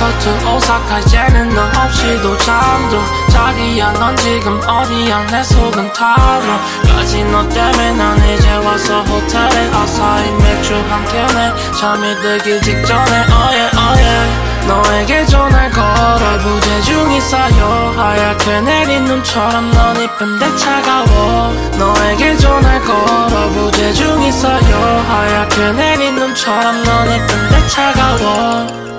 서툴 오사카에는 너 없이도 잠들어. 자기야 넌 지금 어디야 내 속은 타로. 까진 너 때문에 난 이제 와서 호텔에 아사히 맥주 한 캔에 잠이 들기 직전에 너에게 전화를 걸어 부재중이 쌓여 하얗게 내린 눈처럼 넌 이쁜데 차가워. 너에게 전화를 걸어 부재중이 쌓여 하얗게 내린 눈처럼 넌 이쁜데 차가워.